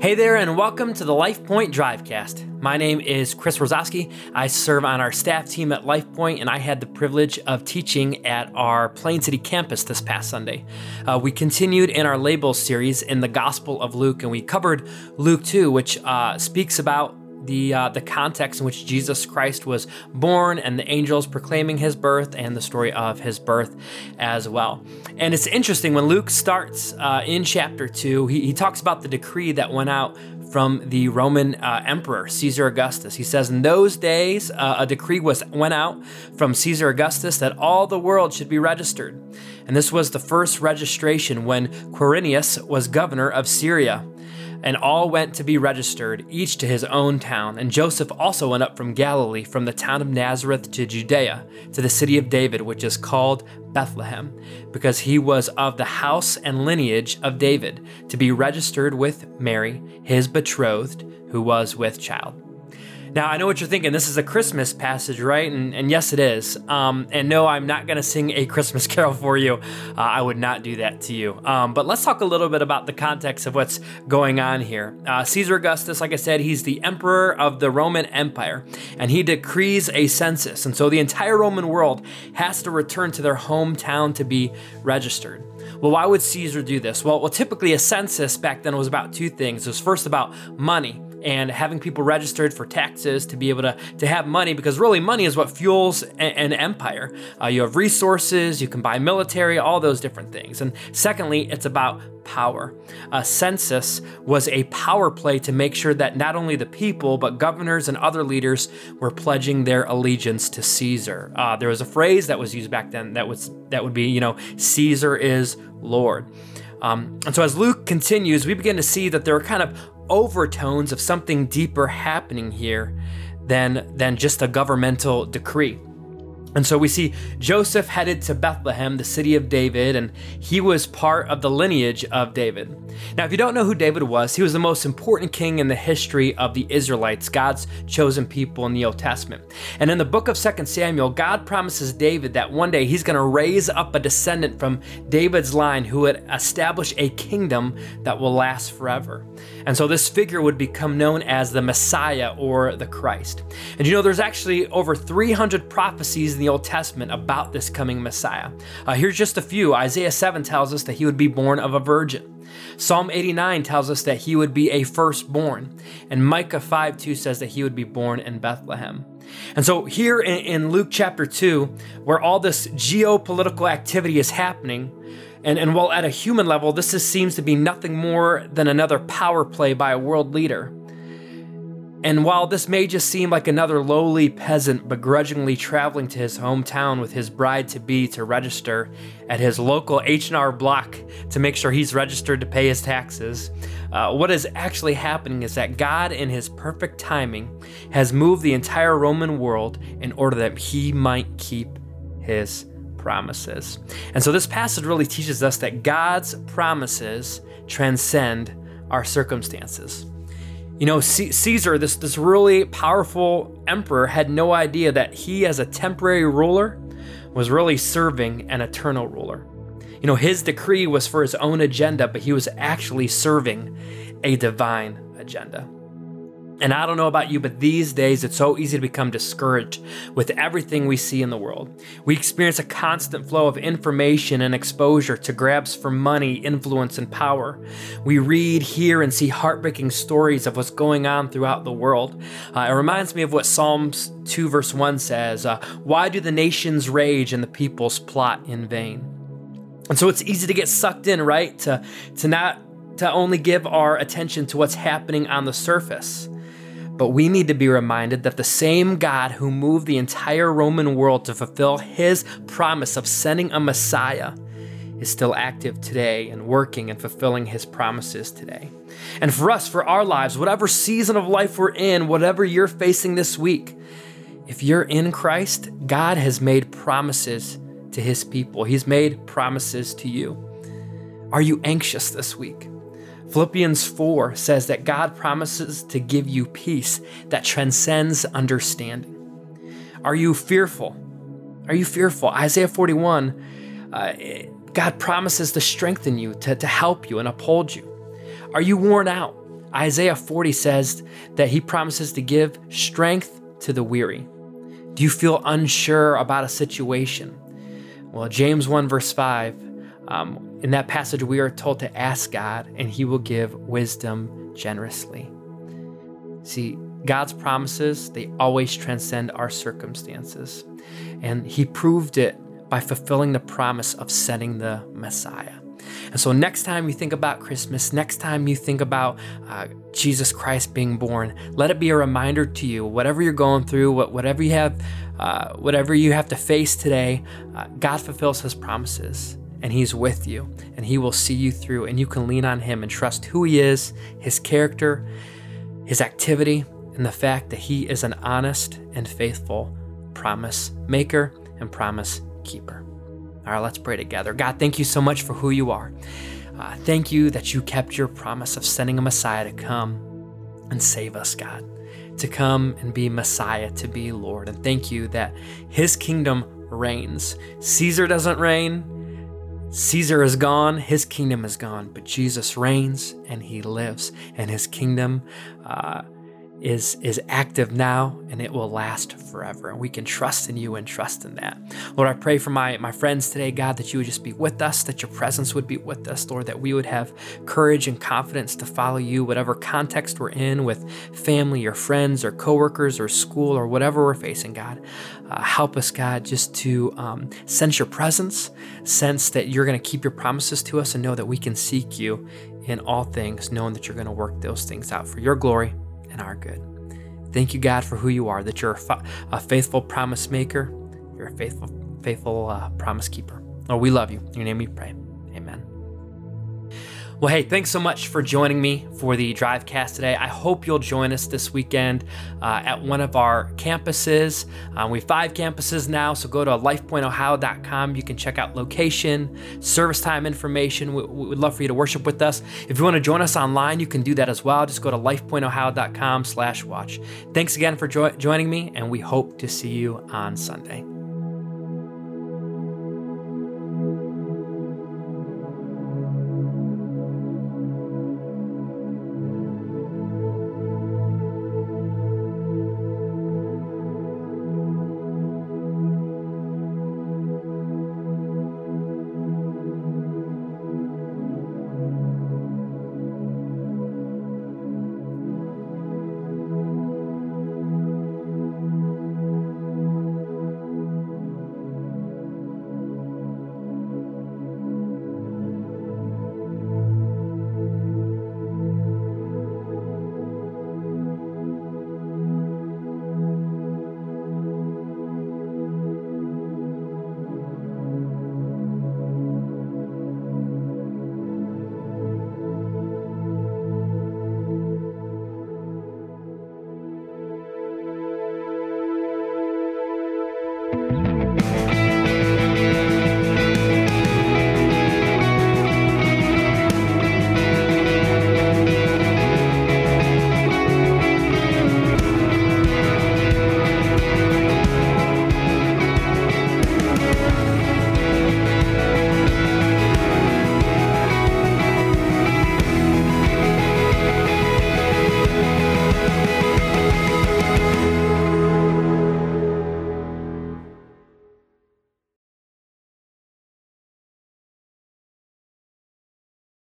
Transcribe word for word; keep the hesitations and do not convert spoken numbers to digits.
Hey there, and welcome to the LifePoint Drivecast. My name is Chris Rosowski. I serve on our staff team at LifePoint, and I had the privilege of teaching at our Plain City campus this past Sunday. Uh, we continued in our Labels series in the Gospel of Luke, and we covered Luke two, which uh, speaks about the uh, the context in which Jesus Christ was born and the angels proclaiming his birth and the story of his birth as well. And it's interesting when Luke starts uh, in chapter two, he, he talks about the decree that went out from the Roman uh, emperor, Caesar Augustus. He says, in those days, uh, a decree was went out from Caesar Augustus that all the world should be registered. And this was the first registration when Quirinius was governor of Syria. And all went to be registered, each to his own town. And Joseph also went up from Galilee, from the town of Nazareth to Judea, to the city of David, which is called Bethlehem, because he was of the house and lineage of David, to be registered with Mary, his betrothed, who was with child. Now, I know what you're thinking. This is a Christmas passage, right? And, and yes, it is. Um, and no, I'm not going to sing a Christmas carol for you. Uh, I would not do that to you. Um, but let's talk a little bit about the context of what's going on here. Uh, Caesar Augustus, like I said, he's the emperor of the Roman Empire, and he decrees a census. And so the entire Roman world has to return to their hometown to be registered. Well, why would Caesar do this? Well, well, typically a census back then was about two things. It was first about money and having people registered for taxes to be able to, to have money, because really money is what fuels a, an empire. Uh, you have resources, you can buy military, all those different things. And secondly, it's about power. A census was a power play to make sure that not only the people, but governors and other leaders were pledging their allegiance to Caesar. Uh, there was a phrase that was used back then that was that would be, you know, Caesar is Lord. Um, and so as Luke continues, we begin to see that there are kind of overtones of something deeper happening here than, than just a governmental decree. And so we see Joseph headed to Bethlehem, the city of David, and he was part of the lineage of David. Now, if you don't know who David was, he was the most important king in the history of the Israelites, God's chosen people in the Old Testament. And in the book of Second Samuel, God promises David that one day he's going to raise up a descendant from David's line who would establish a kingdom that will last forever. And so this figure would become known as the Messiah or the Christ. And you know, there's actually over three hundred prophecies in the Old Testament about this coming Messiah. Uh, here's just a few. Isaiah seven tells us that he would be born of a virgin. Psalm eighty-nine tells us that he would be a firstborn. And Micah five two says that he would be born in Bethlehem. And so here in, in Luke chapter two, where all this geopolitical activity is happening, and, and while at a human level, this is, seems to be nothing more than another power play by a world leader. And while this may just seem like another lowly peasant begrudgingly traveling to his hometown with his bride-to-be to register at his local H and R Block to make sure he's registered to pay his taxes, uh, what is actually happening is that God, in his perfect timing, has moved the entire Roman world in order that he might keep his promises. And so this passage really teaches us that God's promises transcend our circumstances. You know, C- Caesar, this, this really powerful emperor, had no idea that he, as a temporary ruler, was really serving an eternal ruler. You know, his decree was for his own agenda, but he was actually serving a divine agenda. And I don't know about you, but these days it's so easy to become discouraged with everything we see in the world. We experience a constant flow of information and exposure to grabs for money, influence, and power. We read, hear, and see heartbreaking stories of what's going on throughout the world. Uh, it reminds me of what Psalms two verse one says, uh, why do the nations rage and the peoples plot in vain? And so it's easy to get sucked in, right? To, to not to only give our attention to what's happening on the surface. But we need to be reminded that the same God who moved the entire Roman world to fulfill his promise of sending a Messiah is still active today and working and fulfilling his promises today. And for us, for our lives, whatever season of life we're in, whatever you're facing this week, if you're in Christ, God has made promises to his people. He's made promises to you. Are you anxious this week? Philippians four says that God promises to give you peace that transcends understanding. Are you fearful? Are you fearful? Isaiah forty-one, uh, God promises to strengthen you, to, to help you and uphold you. Are you worn out? Isaiah forty says that he promises to give strength to the weary. Do you feel unsure about a situation? Well, James one verse five, um, in that passage we are told to ask God and he will give wisdom generously. See, God's promises, they always transcend our circumstances. And he proved it by fulfilling the promise of sending the Messiah. And so next time you think about Christmas, next time you think about uh, Jesus Christ being born, let it be a reminder to you, whatever you're going through, whatever you have, uh, whatever you have to face today, uh, God fulfills his promises and he's with you and he will see you through, and you can lean on him and trust who he is, his character, his activity, and the fact that he is an honest and faithful promise maker and promise keeper. All right, let's pray together. God, thank you so much for who you are. Uh, thank you that you kept your promise of sending a Messiah to come and save us, God, to come and be Messiah, to be Lord. And thank you that his kingdom reigns. Caesar doesn't reign. Caesar is gone. His kingdom is gone. But Jesus reigns and he lives. And his kingdom uh, is is active now, and it will last forever. And we can trust in you and trust in that. Lord, I pray for my, my friends today, God, that you would just be with us, that your presence would be with us, Lord, that we would have courage and confidence to follow you, whatever context we're in with family or friends or coworkers or school or whatever we're facing, God. Uh, help us, God, just to um, sense your presence, sense that you're going to keep your promises to us, and know that we can seek you in all things, knowing that you're going to work those things out for your glory and our good. Thank you, God, for who you are, that you're a, fa- a faithful promise maker. You're a faithful, faithful uh, promise keeper. Lord, we love you. In your name we pray. Amen. Well, hey, thanks so much for joining me for the Drivecast today. I hope you'll join us this weekend uh, at one of our campuses. Um, we have five campuses now, so go to life point ohio dot com. You can check out location, service time information. We, we would love for you to worship with us. If you want to join us online, you can do that as well. Just go to life point ohio dot com slash watch. Thanks again for jo- joining me, and we hope to see you on Sunday.